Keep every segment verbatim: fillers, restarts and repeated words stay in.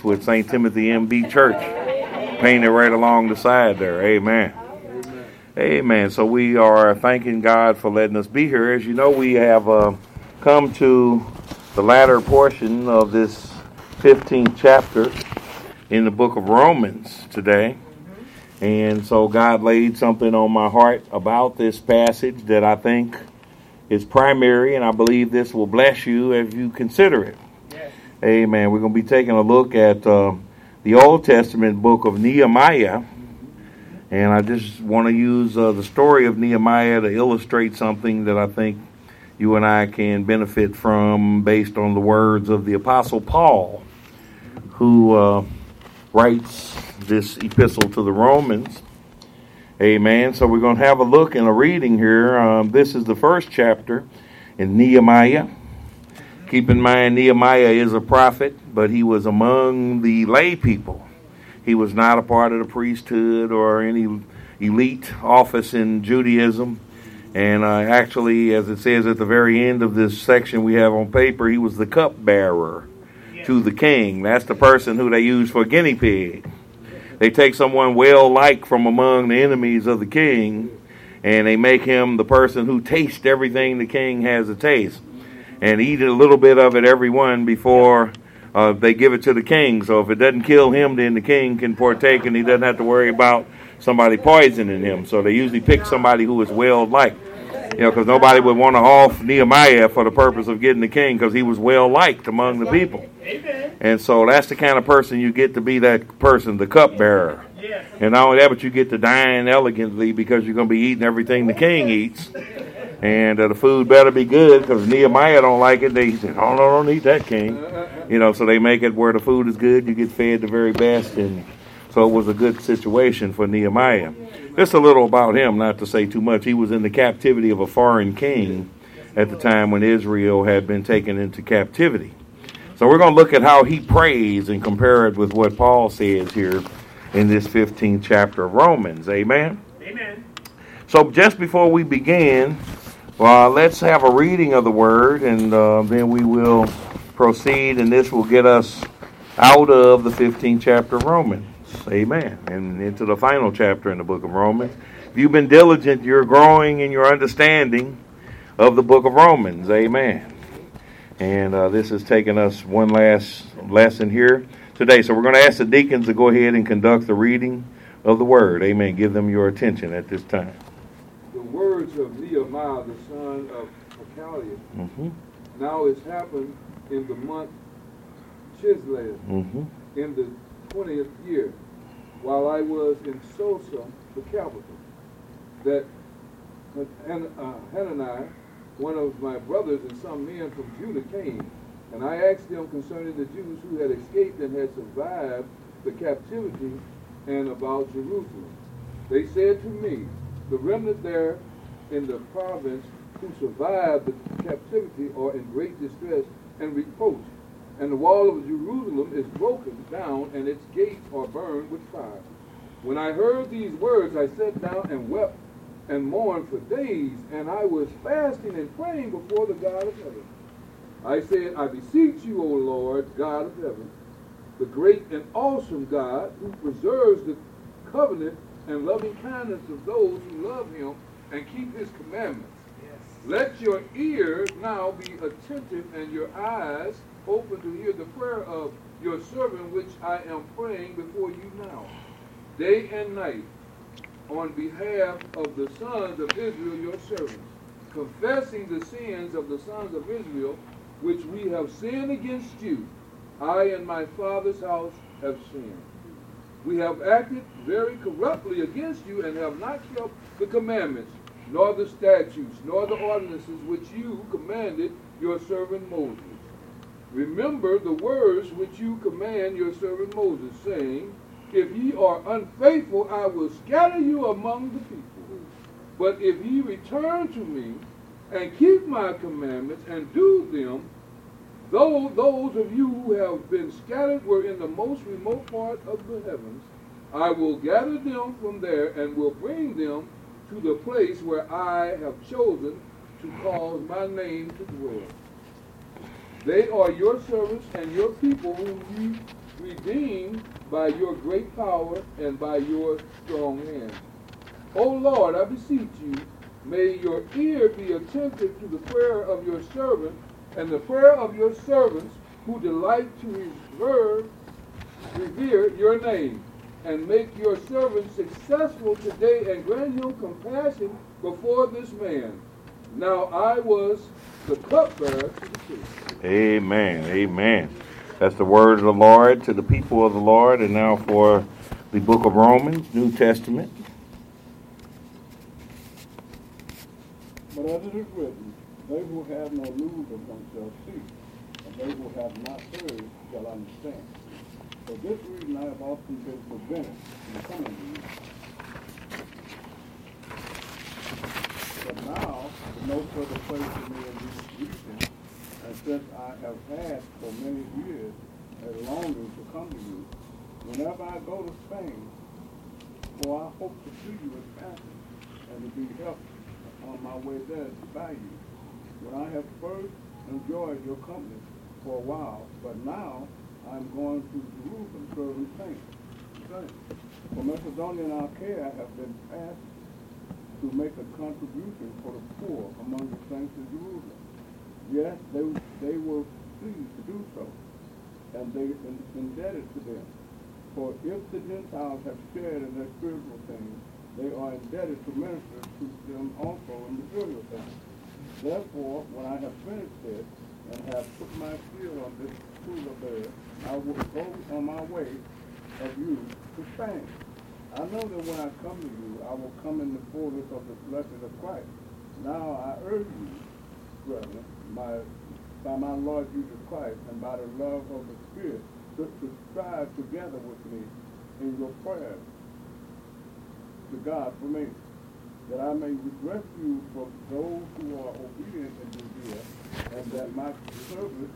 with Saint Timothy M B Church, painted right along the side there. Amen. Amen. Amen. So we are thanking God for letting us be here. As you know, we have uh, come to the latter portion of this fifteenth chapter in the book of Romans today. And so God laid something on my heart about this passage that I think is primary, and I believe this will bless you if you consider it. Yes. Amen. We're going to be taking a look at uh, the Old Testament book of Nehemiah, and I just want to use uh, the story of Nehemiah to illustrate something that I think you and I can benefit from based on the words of the Apostle Paul, who uh, writes this epistle to the Romans. Amen. So we're going to have a look and a reading here. Um, this is the first chapter in Nehemiah. Keep in mind, Nehemiah is a prophet, but he was among the lay people. He was not a part of the priesthood or any elite office in Judaism. And uh, actually, as it says at the very end of this section we have on paper, he was the cupbearer to the king. That's the person who they use for a guinea pig. They take someone well-liked from among the enemies of the king, and they make him the person who tastes everything the king has to taste, and eat a little bit of it, every one, before uh, they give it to the king. So if it doesn't kill him, then the king can partake, and he doesn't have to worry about somebody poisoning him. So they usually pick somebody who is well-liked. You know, because nobody would want to off Nehemiah for the purpose of getting the king, because he was well-liked among the people. And so that's the kind of person you get to be, that person, the cupbearer. And not only that, but you get to dine elegantly, because you're going to be eating everything the king eats. And uh, the food better be good, because Nehemiah don't like it. They say, oh, no, don't eat that, king. You know, so they make it where the food is good. You get fed the very best. And so it was a good situation for Nehemiah. Just a little about him, not to say too much. He was in the captivity of a foreign king at the time when Israel had been taken into captivity. So we're going to look at how he prays and compare it with what Paul says here in this fifteenth chapter of Romans. Amen? Amen. So just before we begin, well, let's have a reading of the word, and uh, then we will proceed, and this will get us out of the fifteenth chapter of Romans. Amen. And into the final chapter in the book of Romans. If you've been diligent, you're growing in your understanding of the book of Romans. Amen. And uh, this has taken us one last lesson here today. So we're going to ask the deacons to go ahead and conduct the reading of the word. Amen. Give them your attention at this time. The words of Nehemiah, the son of Hachaliah. Mm-hmm. Now it's happened in the month Chislev, mm-hmm. in the twentieth year, while I was in Susa, the capital, that Hanani, one of my brothers, and some men from Judah came, and I asked them concerning the Jews who had escaped and had survived the captivity and about Jerusalem. They said to me, the remnant there in the province who survived the captivity are in great distress and reproach, and the wall of Jerusalem is broken down, and its gates are burned with fire. When I heard these words, I sat down and wept and mourned for days, and I was fasting and praying before the God of heaven. I said, I beseech you, O Lord, God of heaven, the great and awesome God, who preserves the covenant and loving kindness of those who love him and keep his commandments. Yes. Let your ears now be attentive and your eyes open to hear the prayer of your servant, which I am praying before you now, day and night, on behalf of the sons of Israel, your servants, confessing the sins of the sons of Israel, which we have sinned against you. I and my father's house have sinned. We have acted very corruptly against you, and have not kept the commandments, nor the statutes, nor the ordinances which you commanded your servant Moses. Remember the words which you command your servant Moses, saying, if ye are unfaithful, I will scatter you among the people. But if ye return to me, and keep my commandments, and do them, though those of you who have been scattered were in the most remote part of the heavens, I will gather them from there, and will bring them to the place where I have chosen to cause my name to dwell. They are your servants and your people whom you redeemed by your great power and by your strong hand. O Lord, I beseech you, may your ear be attentive to the prayer of your servant and the prayer of your servants who delight to revere, revere your name, and make your servant successful today, and grant him compassion before this man. Now I was the cupbearer to the king. Amen. Amen. That's the word of the Lord to the people of the Lord. And now for the book of Romans, New Testament. But as it is written, they who have no news of them shall see, and they who have not heard shall understand. For this reason I have often been prevented from coming to you. But now, with no further place for me in this region, and since I have had for many years a longing to come to you, whenever I go to Spain, for I hope to see you in passing, and to be helped on my way there by you, when I have first enjoyed your company for a while, but now I am going to Jerusalem serving saints. For Macedonia and Achaia have been asked to make a contribution for the poor among the saints in Jerusalem. Yes, they, they were pleased to do so, and they in, indebted to them. For if the Gentiles have shared in their spiritual things, they are indebted to minister to them also in material things. Therefore, when I have finished this, and have put my seal on this tool of theirs, I will go on my way of you to Spain. I know that when I come to you, I will come in the fullness of the blessing of Christ. Now I urge you, brethren, my, by my Lord Jesus Christ, and by the love of the Spirit, to, to strive together with me in your prayers to God for me, that I may rescue from those who are obedient in Judea, and that my service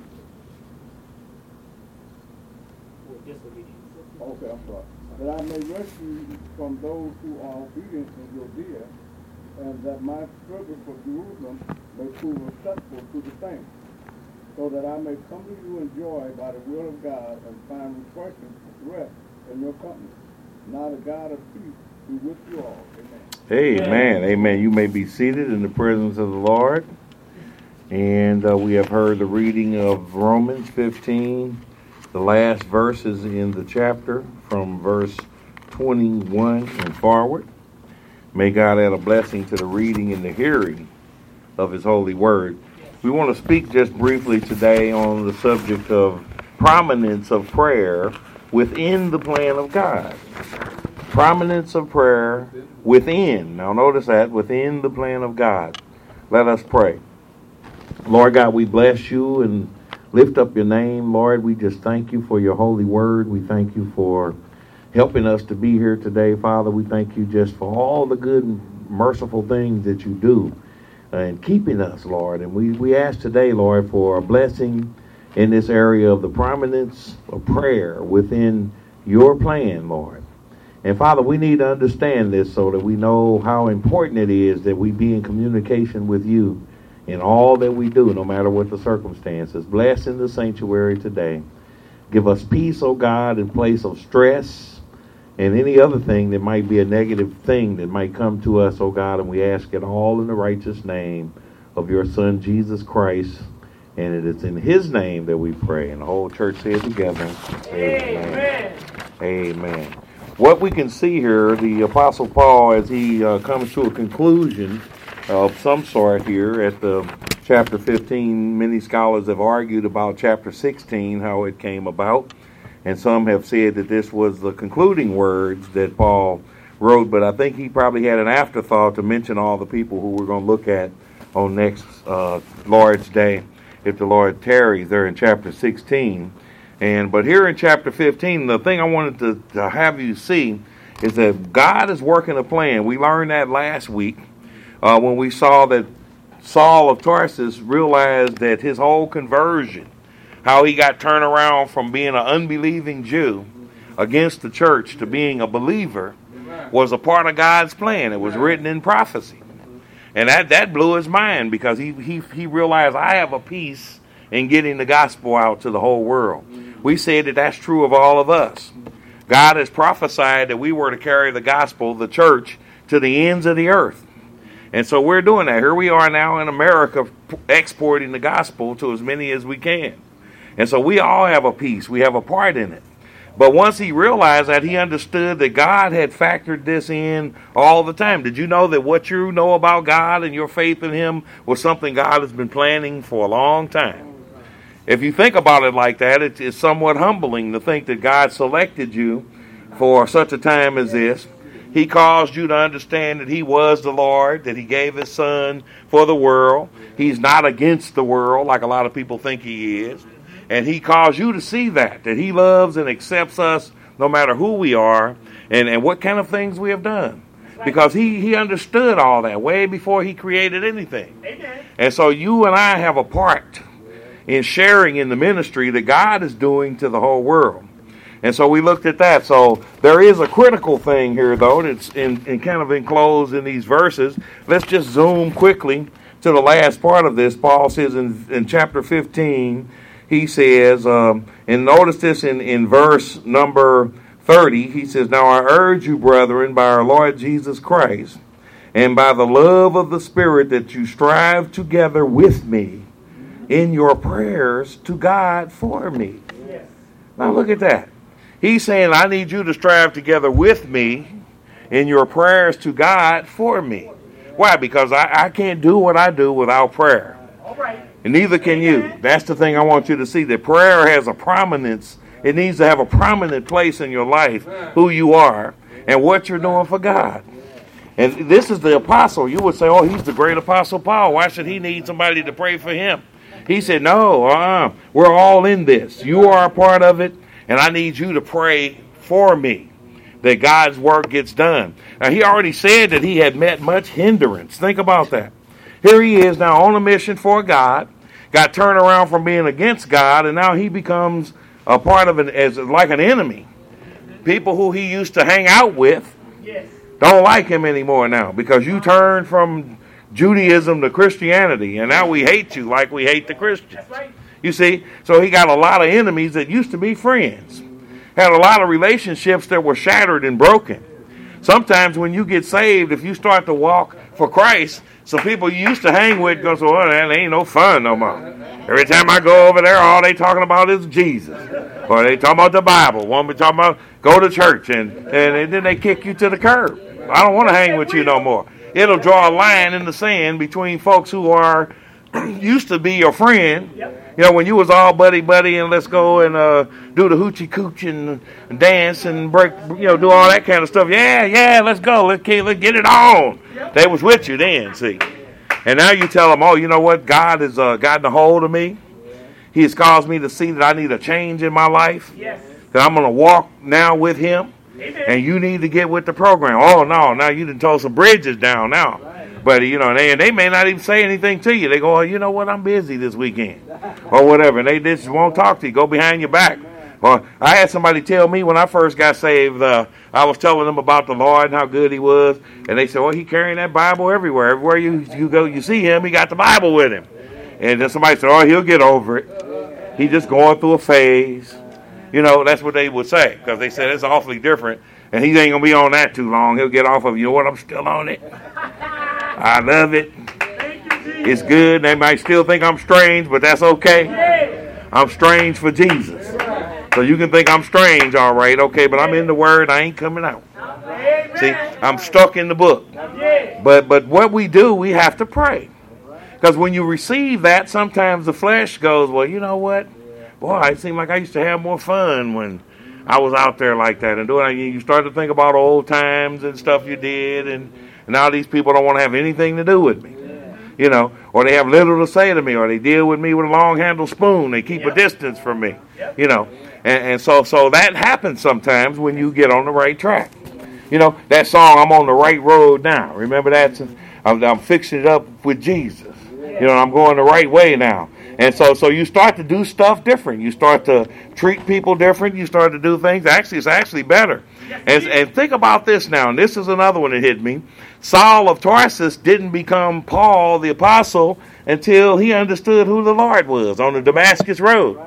Okay, I'm sorry. That I may rescue from those who are obedient in Judea, and that my service for Jerusalem may prove acceptable to the saints, so that I may come to you in joy by the will of God, and find refreshing rest in your company. Now the God of peace be with you all. Amen. Amen. Amen. You may be seated in the presence of the Lord. And uh, we have heard the reading of Romans fifteen, the last verses in the chapter from verse twenty-one and forward. May God add a blessing to the reading and the hearing of His holy word. We want to speak just briefly today on the subject of prominence of prayer within the plan of God. Prominence of prayer within. Now notice that, within the plan of God. Let us pray. Lord God, we bless you and lift up your name. Lord, we just thank you for your holy word. We thank you for helping us to be here today, Father. We thank you just for all the good and merciful things that you do and keeping us, Lord. And we, we ask today, Lord, for a blessing in this area of the prominence of prayer within your plan, Lord. And Father, we need to understand this so that we know how important it is that we be in communication with you in all that we do, no matter what the circumstances. Bless in the sanctuary today. Give us peace, O God, in place of stress and any other thing that might be a negative thing that might come to us, O God. And we ask it all in the righteous name of your Son, Jesus Christ. And it is in his name that we pray. And the whole church said together, Amen. Amen. Amen. What we can see here, the Apostle Paul, as he uh, comes to a conclusion of some sort here at the chapter fifteen, many scholars have argued about chapter sixteen, how it came about. And some have said that this was the concluding words that Paul wrote, but I think he probably had an afterthought to mention all the people who we're going to look at on next uh, Lord's Day, if the Lord tarries, there in chapter sixteen. And but here in chapter fifteen, the thing I wanted to, to have you see is that God is working a plan. We learned that last week uh, when we saw that Saul of Tarsus realized that his whole conversion, how he got turned around from being an unbelieving Jew against the church to being a believer, was a part of God's plan. It was written in prophecy. And that, that blew his mind, because he, he, he realized, I have a piece in getting the gospel out to the whole world. we said that that's true of all of us. God has prophesied that we were to carry the gospel, the church, to the ends of the earth. And so we're doing that. Here we are now in America exporting the gospel to as many as we can. And so we all have a piece. We have a part in it. But once he realized that, he understood that God had factored this in all the time. Did you know that what you know about God and your faith in him was something God has been planning for a long time? If you think about it like that, it, it's somewhat humbling to think that God selected you for such a time as this. He caused you to understand that he was the Lord, that he gave his son for the world. He's not against the world like a lot of people think he is. And he caused you to see that, that he loves and accepts us no matter who we are and, and what kind of things we have done. Because he, he understood all that way before he created anything. Amen. And so you and I have a part in sharing in the ministry that God is doing to the whole world. And so we looked at that. So there is a critical thing here, though, that's in, in kind of enclosed in these verses. Let's just zoom quickly to the last part of this. Paul says in, in chapter fifteen, he says, um, and notice this in, in verse number thirty, he says, "Now I urge you, brethren, by our Lord Jesus Christ, and by the love of the Spirit, that you strive together with me in your prayers to God for me." Yes. Now look at that. He's saying, I need you to strive together with me in your prayers to God for me. Why? Because I, I can't do what I do without prayer. All right. And neither can you. That's the thing I want you to see. That prayer has a prominence. It needs to have a prominent place in your life, who you are and what you're doing for God. And this is the apostle. You would say, oh, he's the great apostle Paul. Why should he need somebody to pray for him? He said, no, uh-uh. We're all in this. You are a part of it, and I need you to pray for me that God's work gets done. Now, he already said that he had met much hindrance. Think about that. Here he is now on a mission for God, got turned around from being against God, and now he becomes a part of it as like an enemy. People who he used to hang out with don't like him anymore now because you turned from Judaism to Christianity, and now we hate you like we hate the Christians. You see, so he got a lot of enemies that used to be friends, had a lot of relationships that were shattered and broken. Sometimes when you get saved, if you start to walk for Christ, some people you used to hang with go, so well, that ain't no fun no more. Every time I go over there, all they talking about is Jesus. Or they talking about the Bible. One be talking about go to church, and, and, and then they kick you to the curb. I don't want to hang with you no more. It'll draw a line in the sand between folks who are used to be your friend. You know, when you was all buddy-buddy and let's go and uh, do the hoochie-cooch and, and dance and break, you know, do all that kind of stuff. Yeah, yeah, let's go. Let's, let's get it on. They was with you then, see. And now you tell them, oh, you know what? God has uh, gotten a hold of me. He has caused me to see that I need a change in my life. Yes. That I'm going to walk now with him. Amen. And you need to get with the program. Oh, no, now you done told some bridges down now. Right. But, you know, they, they may not even say anything to you. They go, oh, you know what, I'm busy this weekend. Or whatever. And they just won't talk to you. Go behind your back. Or I had somebody tell me when I first got saved, uh, I was telling them about the Lord and how good he was. And they said, well, he carrying that Bible everywhere. Everywhere you, you go, you see him, he got the Bible with him. And then somebody said, oh, he'll get over it. He's just going through a phase. You know, that's what they would say, because they said it's awfully different, and he ain't going to be on that too long. He'll get off of it. You know what? I'm still on it. I love it. It's good. They might still think I'm strange, but that's okay. I'm strange for Jesus. So you can think I'm strange, all right, okay, but I'm in the Word. I ain't coming out. See, I'm stuck in the book. But, but what we do, we have to pray. Because when you receive that, sometimes the flesh goes, well, you know what? Boy, it seemed like I used to have more fun when I was out there like that. And doing, you start to think about old times and stuff you did, and, and now these people don't want to have anything to do with me. You know, or they have little to say to me, or they deal with me with a long-handled spoon. They keep yep. a distance from me, yep. you know. And, and so so that happens sometimes when you get on the right track. You know, that song, I'm on the right road now. Remember that? I'm, I'm fixing it up with Jesus. You know, I'm going the right way now. And so so you start to do stuff different. You start to treat people different. You start to do things. Actually, it's actually better. And, and think about this now. And this is another one that hit me. Saul of Tarsus didn't become Paul the apostle until he understood who the Lord was on the Damascus road.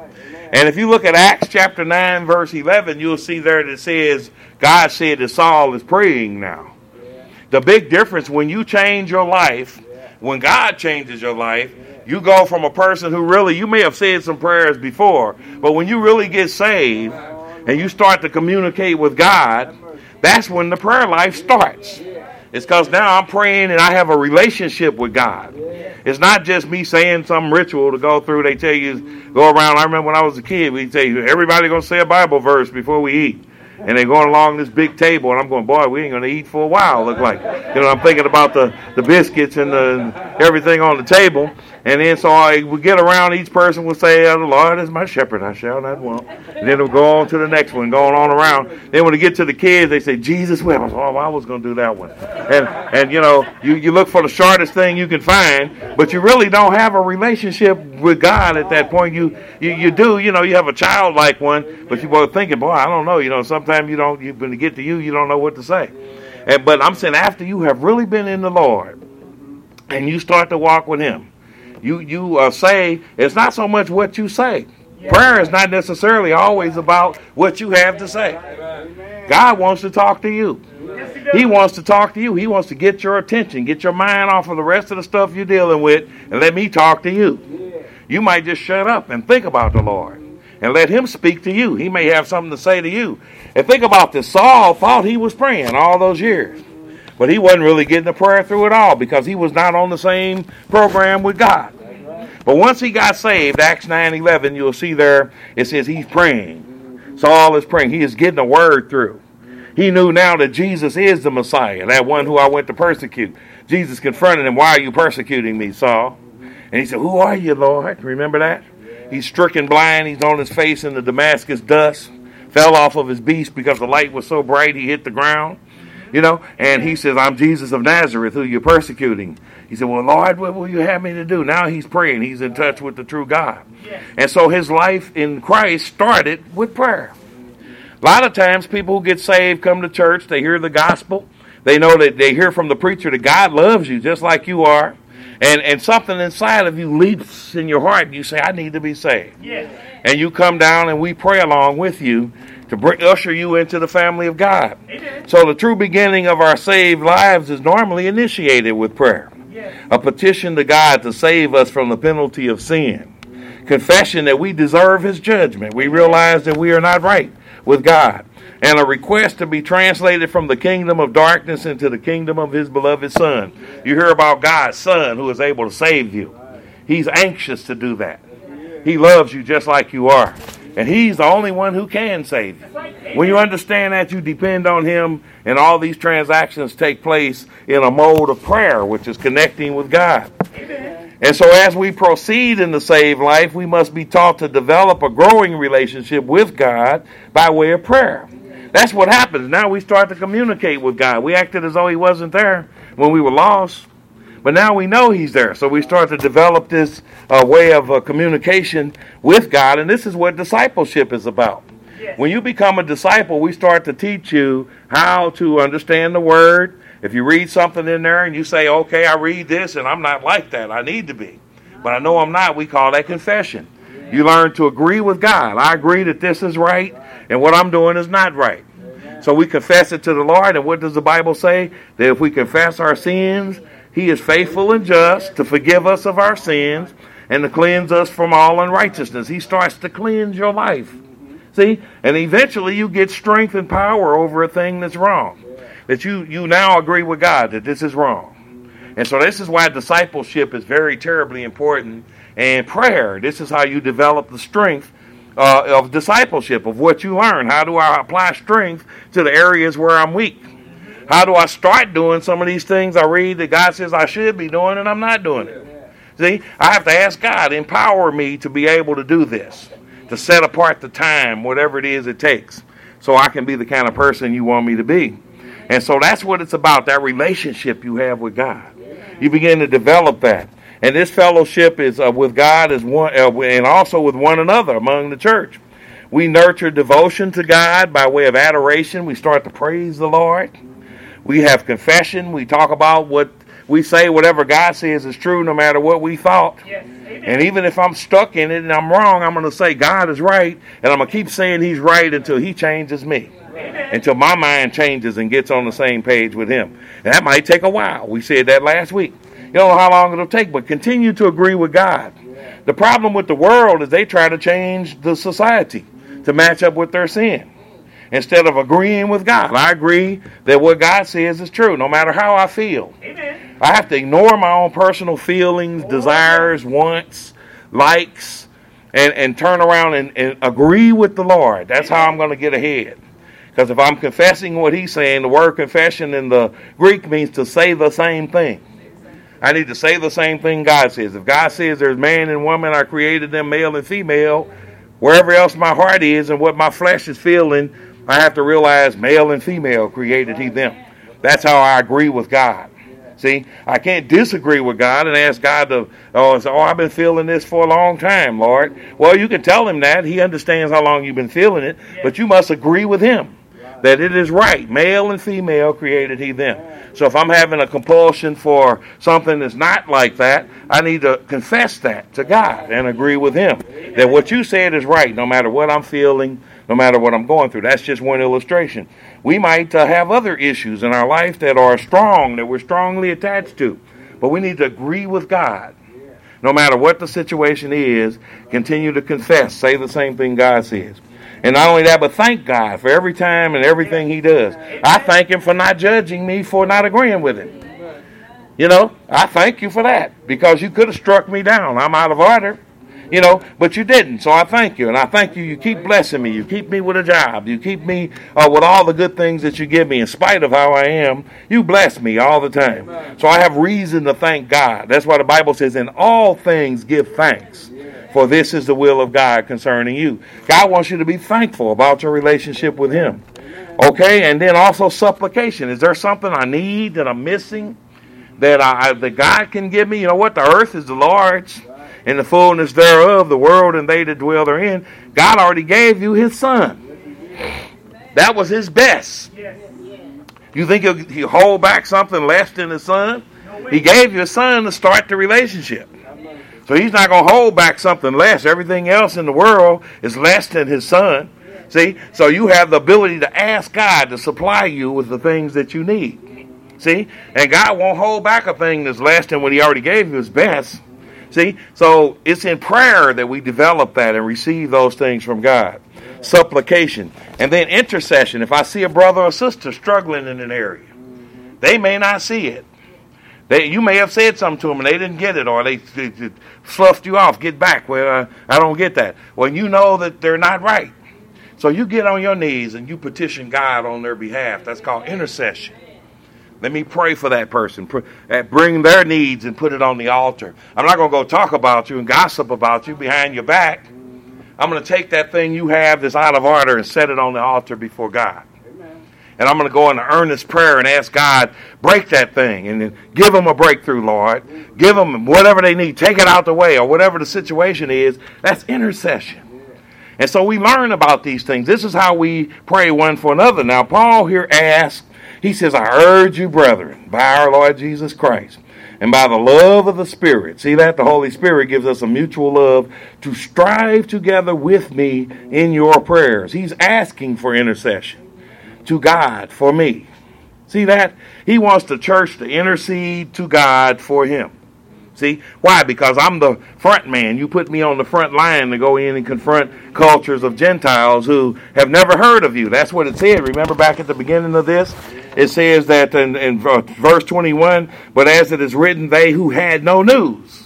And if you look at Acts chapter nine, verse eleven, you'll see there that it says, God said that Saul is praying now. The big difference when you change your life, when God changes your life, you go from a person who really, you may have said some prayers before, but when you really get saved and you start to communicate with God, that's when the prayer life starts. It's because now I'm praying and I have a relationship with God. It's not just me saying some ritual to go through. They tell you, go around. I remember when I was a kid, we'd say, everybody going to say a Bible verse before we eat. And they're going along this big table, and I'm going, boy, we ain't going to eat for a while, look like. You know, I'm thinking about the, the biscuits and the everything on the table. And then so I would get around, each person would say, oh, the Lord is my shepherd, I shall not want. And then we'll go on to the next one, going on around. Then when they get to the kids, they say, Jesus wept. Oh, I was going to do that one. And, and you know, you, you look for the shortest thing you can find, but you really don't have a relationship with God at that point. You you, you do, you know, you have a childlike one, but you both thinking, boy, I don't know. You know, sometimes you don't, you, when you get to you, you don't know what to say. And, but I'm saying after you have really been in the Lord and you start to walk with Him, You you uh, say, it's not so much what you say. Yeah. Prayer is not necessarily always about what you have to say. Amen. God wants to talk to you. Yes, he, he wants to talk to you. He wants to get your attention, get your mind off of the rest of the stuff you're dealing with, and let me talk to you. Yeah. You might just shut up and think about the Lord and let Him speak to you. He may have something to say to you. And think about this. Saul thought he was praying all those years. But he wasn't really getting the prayer through at all because he was not on the same program with God. But once he got saved, Acts nine eleven, you'll see there, it says he's praying. Saul is praying. He is getting a word through. He knew now that Jesus is the Messiah, that one who I went to persecute. Jesus confronted him, why are you persecuting me, Saul? And he said, who are you, Lord? Remember that? He's stricken blind. He's on his face in the Damascus dust. Fell off of his beast because the light was so bright he hit the ground. You know, and he says, I'm Jesus of Nazareth, who you're persecuting. He said, well, Lord, what will you have me to do? Now he's praying. He's in touch with the true God. Yes. And so his life in Christ started with prayer. A lot of times people who get saved come to church. They hear the gospel. They know that they hear from the preacher that God loves you just like you are. And and something inside of you leaps in your heart. And you say, I need to be saved. Yes. And you come down and we pray along with you to bring, usher you into the family of God. Amen. So the true beginning of our saved lives is normally initiated with prayer. Yes. A petition to God to save us from the penalty of sin. Confession that we deserve His judgment. We realize that we are not right with God. And a request to be translated from the kingdom of darkness into the kingdom of His beloved Son. You hear about God's Son who is able to save you. He's anxious to do that. He loves you just like you are. And He's the only one who can save you. When you understand that, you depend on Him, and all these transactions take place in a mode of prayer, which is connecting with God. And so as we proceed in the saved life, we must be taught to develop a growing relationship with God by way of prayer. That's what happens. Now we start to communicate with God. We acted as though He wasn't there when we were lost. But now we know He's there. So we start to develop this uh, way of uh, communication with God. And this is what discipleship is about. Yes. When you become a disciple, we start to teach you how to understand the Word. If you read something in there and you say, okay, I read this and I'm not like that. I need to be. But I know I'm not. We call that confession. Yeah. You learn to agree with God. I agree that this is right and what I'm doing is not right. Amen. So we confess it to the Lord. And what does the Bible say? That if we confess our sins, He is faithful and just to forgive us of our sins and to cleanse us from all unrighteousness. He starts to cleanse your life. See? And eventually you get strength and power over a thing that's wrong. That you, you now agree with God that this is wrong. And so this is why discipleship is very terribly important. And prayer, this is how you develop the strength uh, of discipleship, of what you learn. How do I apply strength to the areas where I'm weak? How do I start doing some of these things I read that God says I should be doing and I'm not doing it? See, I have to ask God, empower me to be able to do this, to set apart the time, whatever it is it takes, so I can be the kind of person you want me to be. And so that's what it's about, that relationship you have with God. You begin to develop that. And this fellowship is uh, with God is one, uh, and also with one another among the church. We nurture devotion to God by way of adoration. We start to praise the Lord. We have confession. We talk about what we say whatever God says is true no matter what we thought. Yes. Amen. And even if I'm stuck in it and I'm wrong, I'm going to say God is right, and I'm going to keep saying he's right until he changes me. Amen. Until my mind changes and gets on the same page with him. And that might take a while. We said that last week. You don't know how long it'll take, but continue to agree with God. The problem with the world is they try to change the society to match up with their sin instead of agreeing with God. I agree that what God says is true, no matter how I feel. Amen. I have to ignore my own personal feelings, desires, wants, likes, and, and turn around and, and agree with the Lord. That's how I'm going to get ahead. Because if I'm confessing what he's saying, the word confession in the Greek means to say the same thing. I need to say the same thing God says. If God says there's man and woman, I created them male and female, wherever else my heart is and what my flesh is feeling, I have to realize male and female created he them. That's how I agree with God. See, I can't disagree with God and ask God to, oh, so, oh, I've been feeling this for a long time, Lord. Well, you can tell him that. He understands how long you've been feeling it, but you must agree with him that it is right. Male and female created he them. So if I'm having a compulsion for something that's not like that, I need to confess that to God and agree with him that what you said is right, no matter what I'm feeling, no matter what I'm going through. That's just one illustration. We might uh, have other issues in our life that are strong, that we're strongly attached to, but we need to agree with God. No matter what the situation is, continue to confess. Say the same thing God says. And not only that, but thank God for every time and everything he does. I thank him for not judging me for not agreeing with him. You know, I thank you for that because you could have struck me down. I'm out of order, you know, but you didn't. So I thank you. And I thank you. You keep blessing me. You keep me with a job. You keep me uh, with all the good things that you give me in spite of how I am. You bless me all the time. So I have reason to thank God. That's why the Bible says, in all things give thanks. For this is the will of God concerning you. God wants you to be thankful about your relationship with him. Okay, and then also supplication. Is there something I need that I'm missing that I that God can give me? You know what? The earth is the Lord's, and the fullness thereof, the world and they that dwell therein. God already gave you his son. That was his best. You think he'll, he'll hold back something less than his son? He gave you a son to start the relationship. So he's not going to hold back something less. Everything else in the world is less than his son. See? So you have the ability to ask God to supply you with the things that you need. See? And God won't hold back a thing that's less than what he already gave you his best. See? So it's in prayer that we develop that and receive those things from God. Supplication. And then intercession. If I see a brother or sister struggling in an area, they may not see it. They, you may have said something to them and they didn't get it, or they, they, they fluffed you off. Get back. Well, uh, I don't get that. Well, you know that they're not right. So you get on your knees and you petition God on their behalf. That's called intercession. Let me pray for that person. Bring their needs and put it on the altar. I'm not going to go talk about you and gossip about you behind your back. I'm going to take that thing you have that's out of order and set it on the altar before God. And I'm going to go into earnest prayer and ask God, break that thing and then give them a breakthrough, Lord. Give them whatever they need. Take it out the way, or whatever the situation is. That's intercession. And so we learn about these things. This is how we pray one for another. Now, Paul here asks, he says, I urge you, brethren, by our Lord Jesus Christ, and by the love of the Spirit. See that? The Holy Spirit gives us a mutual love to strive together with me in your prayers. He's asking for intercession to God for me. See that? He wants the church to intercede to God for him. See? Why? Because I'm the front man. You put me on the front line to go in and confront cultures of Gentiles who have never heard of you. That's what it said. Remember back at the beginning of this? It says that in, in verse twenty-one, but as it is written, they who had no news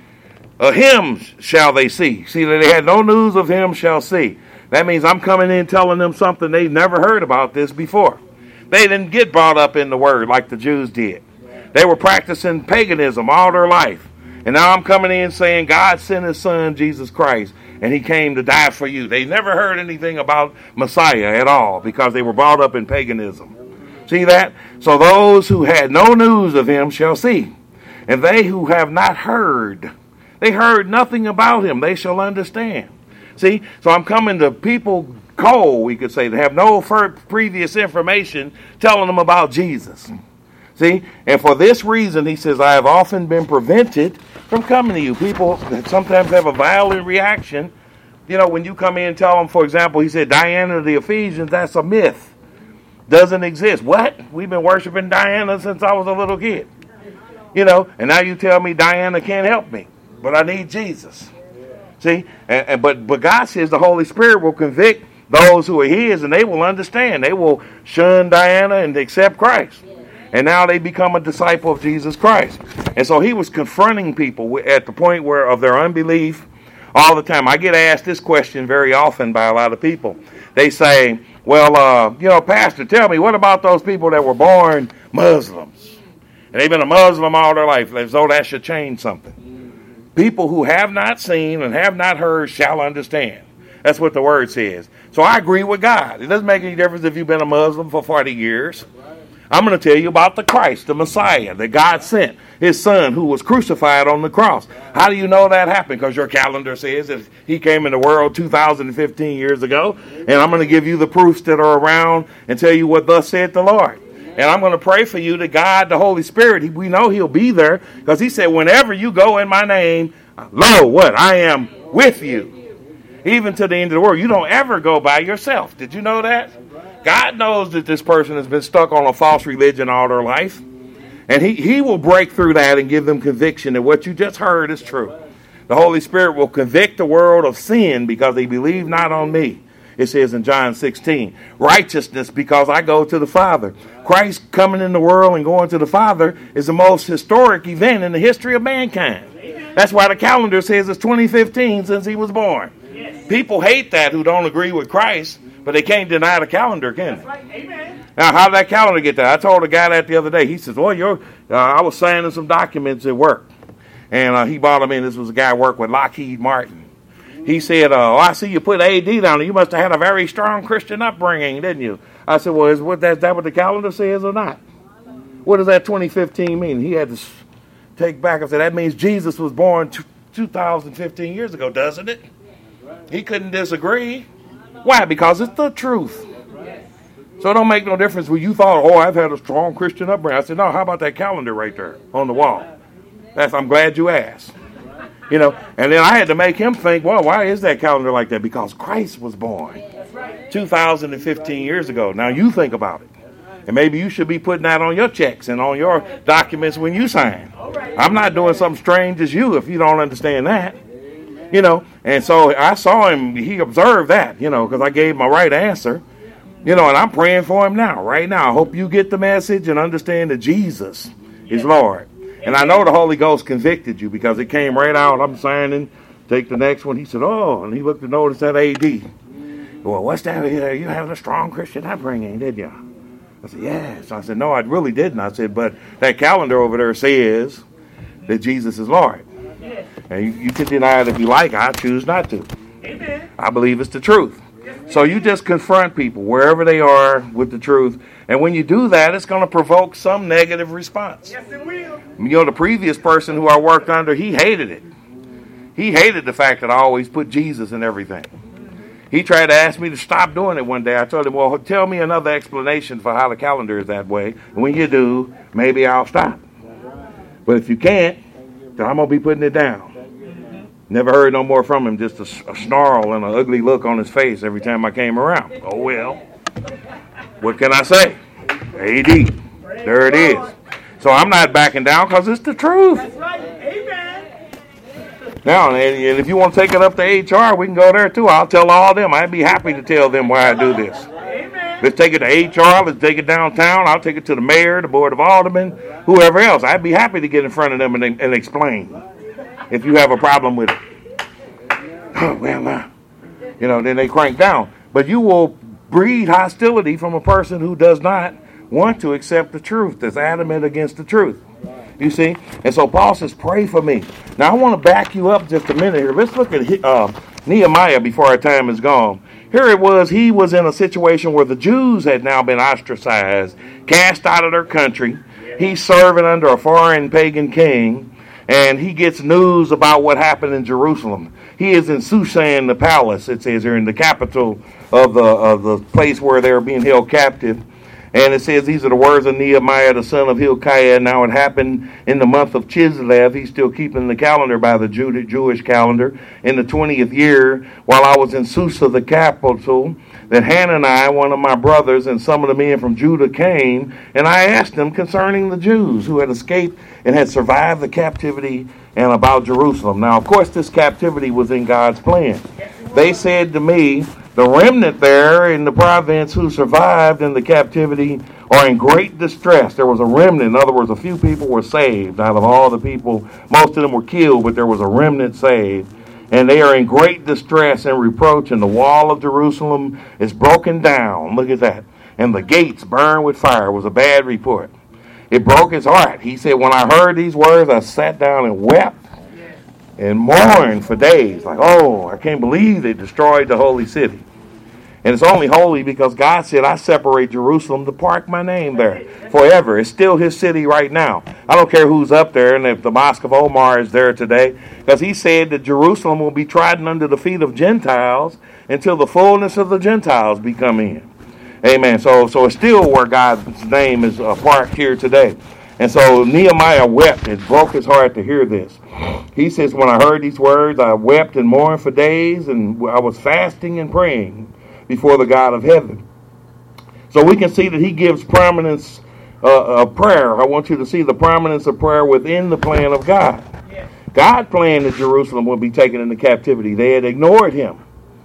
of him shall they see. See, that they had no news of him shall see. That means I'm coming in telling them something they've never heard about this before. They didn't get brought up in the word like the Jews did. They were practicing paganism all their life. And now I'm coming in saying God sent his son, Jesus Christ, and he came to die for you. They never heard anything about Messiah at all because they were brought up in paganism. See that? So those who had no news of him shall see. And they who have not heard, they heard nothing about him, they shall understand. See, so I'm coming to people cold, we could say, that have no previous information telling them about Jesus. See? And for this reason, he says, I have often been prevented from coming to you. People that sometimes have a violent reaction. You know, when you come in and tell them, for example, he said, Diana of the Ephesians, that's a myth. Doesn't exist. What? We've been worshiping Diana since I was a little kid. You know, and now you tell me Diana can't help me, but I need Jesus. See? And, and but but God says the Holy Spirit will convict those who are his, and they will understand. They will shun Diana and accept Christ. And now they become a disciple of Jesus Christ. And so he was confronting people at the point where of their unbelief all the time. I get asked this question very often by a lot of people. They say, well, uh, you know, Pastor, tell me, what about those people that were born Muslims? And they've been a Muslim all their life, as though that should change something. People who have not seen and have not heard shall understand. That's what the word says. So I agree with God. It doesn't make any difference if you've been a Muslim for forty years. I'm going to tell you about the Christ, the Messiah, that God sent, his son who was crucified on the cross. How do you know that happened? Because your calendar says that he came in the world two thousand fifteen years ago. And I'm going to give you the proofs that are around and tell you what thus said the Lord. And I'm going to pray for you that God, the Holy Spirit, we know he'll be there because he said, whenever you go in my name, lo, what? I am with you. Even to the end of the world. You don't ever go by yourself. Did you know that? God knows that this person has been stuck on a false religion all their life. And he, he will break through that and give them conviction that what you just heard is true. The Holy Spirit will convict the world of sin because they believe not on me. It says in John sixteen, righteousness because I go to the Father. Christ coming in the world and going to the Father is the most historic event in the history of mankind. That's why the calendar says it's twenty fifteen since he was born. People hate that who don't agree with Christ, but they can't deny the calendar, can they? Right. Amen. Now, how did that calendar get there? I told a guy that the other day. He says, well, you're, uh, I was signing some documents at work. And uh, he brought them in. This was a guy who worked with Lockheed Martin. He said, uh, oh, I see you put A D down there. You must have had a very strong Christian upbringing, didn't you? I said, well, is what that, that what the calendar says or not? What does that twenty fifteen mean? He had to take back and say, that means Jesus was born t- two thousand fifteen years ago, doesn't it? He couldn't disagree. Why? Because it's the truth. So it don't make no difference when you thought, oh, I've had a strong Christian upbringing. I said, no, how about that calendar right there on the wall? That's, I'm glad you asked. You know, and then I had to make him think, well, why is that calendar like that? Because Christ was born two thousand fifteen years ago. Now you think about it. And maybe you should be putting that on your checks and on your documents when you sign. I'm not doing something strange as you if you don't understand that. You know, and so I saw him, he observed that, you know, because I gave my right answer. You know, and I'm praying for him now, right now. I hope you get the message and understand that Jesus is Lord. And I know the Holy Ghost convicted you because it came right out. I'm signing, take the next one. He said, oh, and he looked to notice that A D. Well, what's that? You have a strong Christian upbringing, did you? I said, yes. I said, no, I really didn't. I said, but that calendar over there says that Jesus is Lord. And you, you can deny it if you like. I choose not to. Amen. I believe it's the truth. Yes, so you just confront people wherever they are with the truth. And when you do that, it's going to provoke some negative response. Yes, it will. You know, the previous person who I worked under, he hated it. He hated the fact that I always put Jesus in everything. He tried to ask me to stop doing it one day. I told him, well, tell me another explanation for how the calendar is that way. And when you do, maybe I'll stop. But if you can't, then I'm going to be putting it down. Never heard no more from him, just a, a snarl and an ugly look on his face every time I came around. Oh, well, what can I say? A D. There it is. So I'm not backing down because it's the truth. That's right. Amen. Now, and if you want to take it up to H R, we can go there too. I'll tell all them. I'd be happy to tell them why I do this. Amen. Let's take it to H R. Let's take it downtown. I'll take it to the mayor, the board of aldermen, whoever else. I'd be happy to get in front of them and, and explain. If you have a problem with it, oh, well, uh, you know, then they crank down. But you will breed hostility from a person who does not want to accept the truth, that's adamant against the truth. You see? And so Paul says, pray for me. Now, I want to back you up just a minute here. Let's look at uh, Nehemiah before our time is gone. Here it was, he was in a situation where the Jews had now been ostracized, cast out of their country. He's serving under a foreign pagan king. And he gets news about what happened in Jerusalem. He is in Shushan, the palace, it says here, in the capital of the of the place where they're being held captive. And it says, these are the words of Nehemiah, the son of Hilkiah. Now it happened in the month of Chislev. He's still keeping the calendar by the Jew- Jewish calendar. In the twentieth year, while I was in Susa, the capital, that Hanani, one of my brothers, and some of the men from Judah came, and I asked them concerning the Jews who had escaped and had survived the captivity and about Jerusalem. Now, of course, this captivity was in God's plan. They said to me, the remnant there in the province who survived in the captivity are in great distress. There was a remnant. In other words, a few people were saved out of all the people. Most of them were killed, but there was a remnant saved. And they are in great distress and reproach, and the wall of Jerusalem is broken down. Look at that. And the gates burned with fire. It was a bad report. It broke his heart. He said, when I heard these words, I sat down and wept and mourned for days. Like, oh, I can't believe they destroyed the holy city. And it's only holy because God said, I separate Jerusalem to park my name there forever. It's still his city right now. I don't care who's up there and if the Mosque of Omar is there today, because he said that Jerusalem will be trodden under the feet of Gentiles until the fullness of the Gentiles be come in. Amen. So, so it's still where God's name is uh, parked here today. And so Nehemiah wept. It broke his heart to hear this. He says, when I heard these words, I wept and mourned for days, and I was fasting and praying before the God of heaven. So we can see that he gives prominence uh, of prayer. I want you to see the prominence of prayer within the plan of God. Yes. God planned that Jerusalem would be taken into captivity. They had ignored him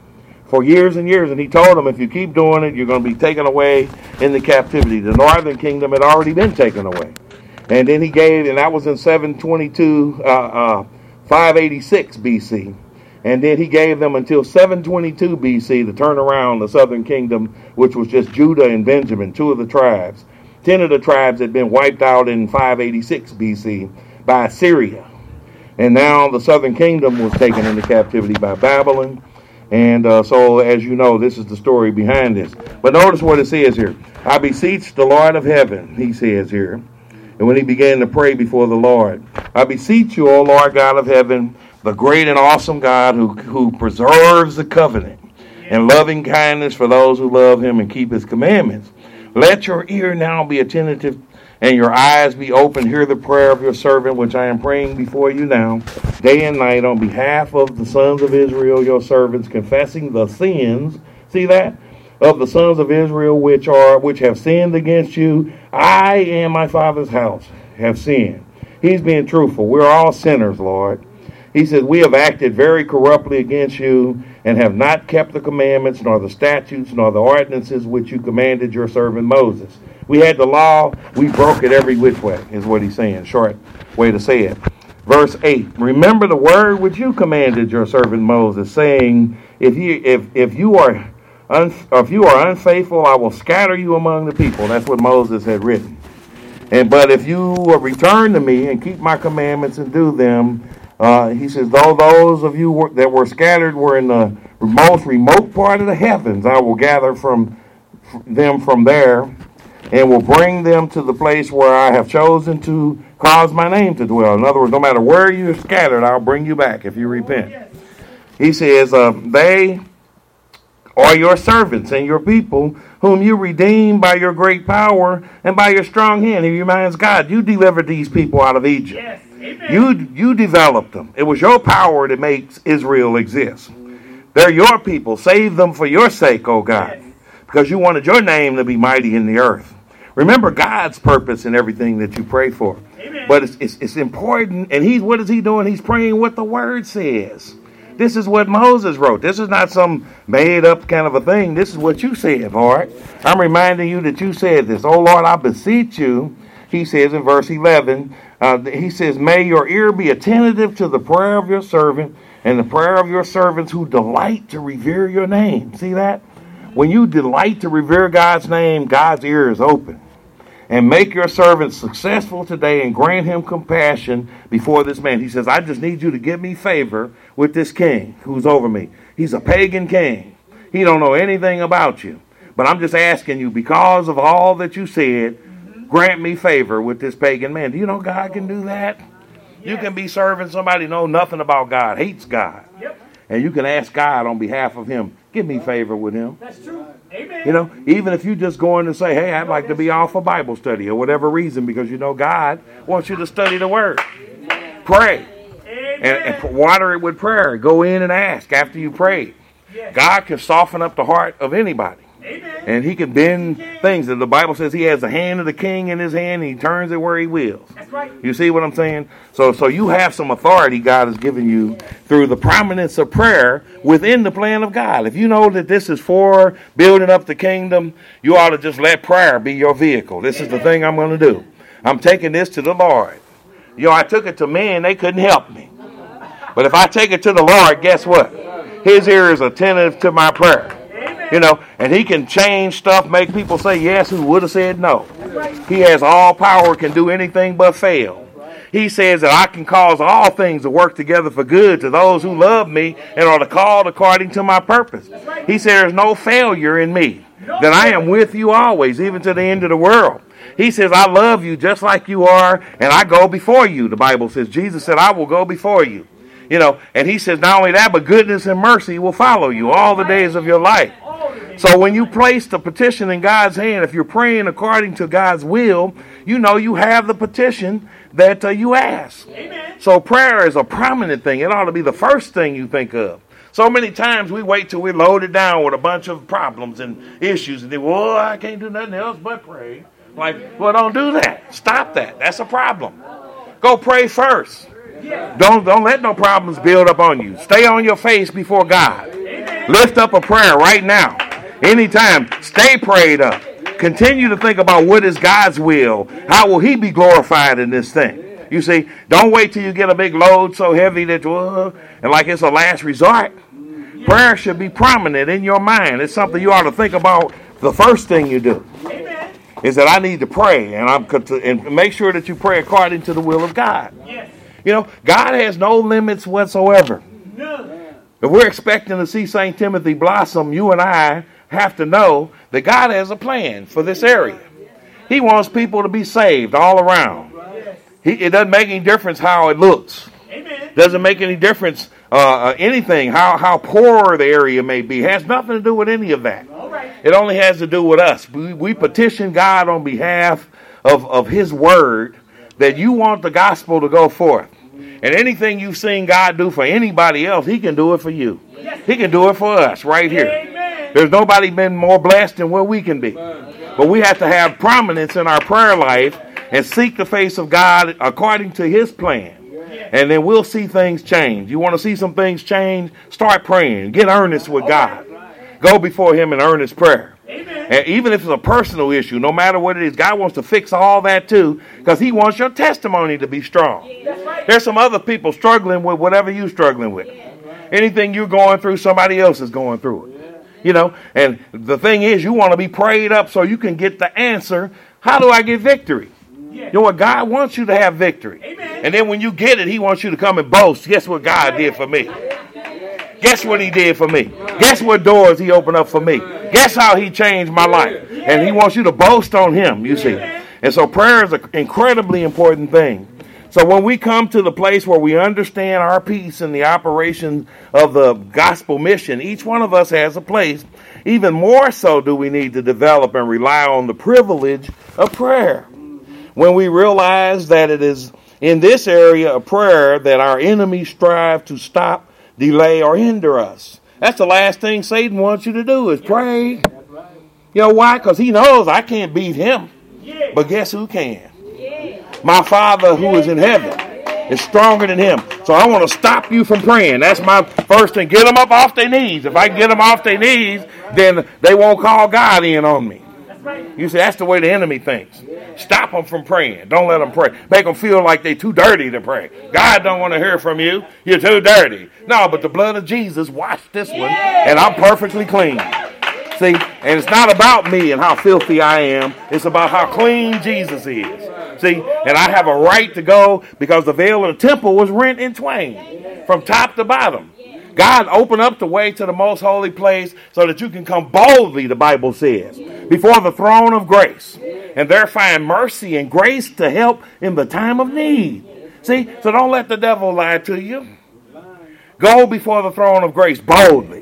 for years and years, and he told them, if you keep doing it, you're going to be taken away into captivity. The northern kingdom had already been taken away. And then he gave, and that was in seven twenty-two, uh, uh, five eighty-six B C. And then he gave them until seven twenty-two B C to turn around the southern kingdom, which was just Judah and Benjamin, two of the tribes. Ten of the tribes had been wiped out in five eighty-six B C by Assyria. And now the southern kingdom was taken into captivity by Babylon. And uh, so, as you know, this is the story behind this. But notice what it says here. I beseech the Lord of heaven, he says here. And when he began to pray before the Lord, I beseech you, O Lord God of heaven, the great and awesome God who, who preserves the covenant and loving kindness for those who love him and keep his commandments. Let your ear now be attentive and your eyes be open. Hear the prayer of your servant, which I am praying before you now, day and night, on behalf of the sons of Israel, your servants, confessing the sins, see that, of the sons of Israel which are which have sinned against you. I and my father's house have sinned. He's being truthful. We're all sinners, Lord. He says, we have acted very corruptly against you and have not kept the commandments, nor the statutes, nor the ordinances which you commanded your servant Moses. We had the law. We broke it every which way, is what he's saying. Short way to say it. Verse eight, remember the word which you commanded your servant Moses, saying, if you, if, if you are un, if you are unfaithful, I will scatter you among the people. That's what Moses had written. And but if you return to me and keep my commandments and do them, Uh, he says, though those of you were, that were scattered were in the most remote part of the heavens, I will gather from them from there and will bring them to the place where I have chosen to cause my name to dwell. In other words, no matter where you're scattered, I'll bring you back if you repent. He says, uh, they are your servants and your people, whom you redeemed by your great power and by your strong hand. He reminds God, you delivered these people out of Egypt. Yes. You you developed them. It was your power that makes Israel exist. Mm-hmm. They're your people. Save them for your sake, oh God, yes. Because you wanted your name to be mighty in the earth. Remember God's purpose in everything that you pray for. Amen. But it's, it's it's important. And he's what is he doing? He's praying what the word says. This is what Moses wrote. This is not some made up kind of a thing. This is what you said, Lord. I'm reminding you that you said this. Oh Lord, I beseech you. He says in verse eleven. Uh, he says, may your ear be attentive to the prayer of your servant and the prayer of your servants who delight to revere your name. See that? When you delight to revere God's name, God's ear is open. And make your servant successful today and grant him compassion before this man. He says, I just need you to give me favor with this king who's over me. He's a pagan king. He don't know anything about you. But I'm just asking you, because of all that you said, grant me favor with this pagan man. Do you know God can do that? Yes. You can be serving somebody who knows nothing about God, hates God. Yep. And you can ask God on behalf of him, Give me favor with him. That's true. Amen. You know, even if you just go in and say, hey, I'd like to be off for Bible study or whatever reason, because you know God wants you to study the Word. Pray. And, and water it with prayer. Go in and ask after you pray. God can soften up the heart of anybody. Amen. And he can bend things. And the Bible says he has the hand of the king in his hand, and he turns it where he wills. That's right. You see what I'm saying? So so you have some authority God has given you through the prominence of prayer within the plan of God. If you know that this is for building up the kingdom, you ought to just let prayer be your vehicle. This is the thing I'm going to do. I'm taking this to the Lord. You know, I took it to men, they couldn't help me. But if I take it to the Lord, guess what? His ear is attentive to my prayer. You know, and he can change stuff, make people say yes who would have said no. He has all power, can do anything but fail. He says that I can cause all things to work together for good to those who love me and are called according to my purpose. He said there's no failure in me, that I am with you always, even to the end of the world. He says, I love you just like you are, and I go before you, the Bible says. Jesus said, I will go before you. You know, and he says not only that, but goodness and mercy will follow you all the days of your life. So when you place the petition in God's hand, if you're praying according to God's will, you know you have the petition that uh, you ask. Amen. So prayer is a prominent thing. It ought to be the first thing you think of. So many times we wait till we're loaded down with a bunch of problems and issues, and then, well, I can't do nothing else but pray. Like, well, don't do that. Stop that. That's a problem. Go pray first. Don't don't let no problems build up on you. Stay on your face before God. Amen. Lift up a prayer right now. Anytime. Stay prayed up. Continue to think about what is God's will. How will he be glorified in this thing? You see, don't wait till you get a big load so heavy that uh, and like it's a last resort. Prayer should be prominent in your mind. It's something you ought to think about the first thing you do. Amen. Is that I need to pray, and I'm and make sure that you pray according to the will of God. Yes. You know, God has no limits whatsoever. No. If we're expecting to see Saint Timothy blossom, you and I have to know that God has a plan for this area. He wants people to be saved all around. He, it doesn't make any difference how it looks. Amen. Doesn't make any difference uh, anything, how, how poor the area may be. It has nothing to do with any of that. All right. It only has to do with us. We, we petition God on behalf of, of his word that you want the gospel to go forth. And anything you've seen God do for anybody else, he can do it for you. He can do it for us right here. Amen. There's nobody been more blessed than what we can be. But we have to have prominence in our prayer life and seek the face of God according to his plan. And then we'll see things change. You want to see some things change? Start praying. Get earnest with God. Go before him in earnest prayer. Amen. And even if it's a personal issue, no matter what it is, God wants to fix all that too, because he wants your testimony to be strong. Right. There's some other people struggling with whatever you're struggling with. Yeah. Anything you're going through, somebody else is going through it. Yeah. You know, and the thing is, you want to be prayed up so you can get the answer. How do I get victory? Yeah. You know what? God wants you to have victory. Amen. And then when you get it, he wants you to come and boast. Guess what God did for me? Guess what he did for me? Guess what doors he opened up for me? Guess how he changed my life? And he wants you to boast on him, you see. And so prayer is an incredibly important thing. So when we come to the place where we understand our piece in the operation of the gospel mission, each one of us has a place. Even more so do we need to develop and rely on the privilege of prayer. When we realize that it is in this area of prayer that our enemies strive to stop, delay, or hinder us. That's the last thing Satan wants you to do is pray. You know why? Because he knows I can't beat him. But guess who can? My Father who is in heaven is stronger than him. So I want to stop you from praying. That's my first thing. Get them up off their knees. If I can get them off their knees, then they won't call God in on me. You see, that's the way the enemy thinks. Stop them from praying. Don't let them pray. Make them feel like they're too dirty to pray. God don't want to hear from you. You're too dirty. No, but the blood of Jesus washed this one, and I'm perfectly clean. See, and it's not about me and how filthy I am. It's about how clean Jesus is. See, and I have a right to go because the veil of the temple was rent in twain from top to bottom. God opened up the way to the most holy place so that you can come boldly, the Bible says, before the throne of grace, and there find mercy and grace to help in the time of need. See, so don't let the devil lie to you. Go before the throne of grace boldly.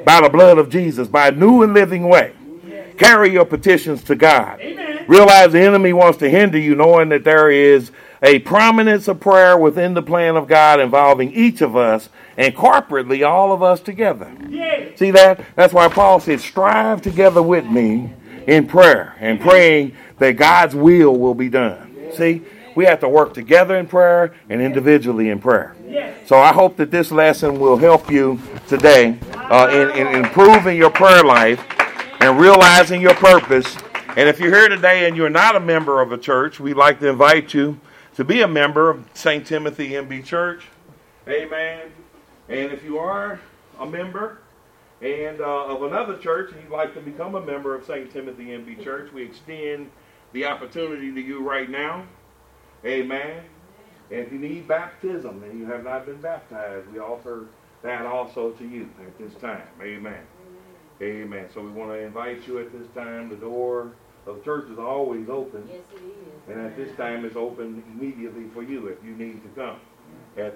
by the blood of Jesus, by a new and living way. Carry your petitions to God. Amen. Realize the enemy wants to hinder you, knowing that there is a prominence of prayer within the plan of God involving each of us and corporately all of us together. Yes. See that? That's why Paul said, strive together with me in prayer and praying that God's will will be done. See, we have to work together in prayer and individually in prayer. Yes. So I hope that this lesson will help you today uh, in, in improving your prayer life and realizing your purpose. And if you're here today and you're not a member of a church, we'd like to invite you to be a member of Saint Timothy M B Church. Amen. And if you are a member and uh, of another church and you'd like to become a member of Saint Timothy M B Church, we extend the opportunity to you right now. Amen. And if you need baptism and you have not been baptized, we offer that also to you at this time. Amen. Amen. So we want to invite you at this time. The door of the church is always open. Yes, it is. And at this time it's open immediately for you if you need to come. At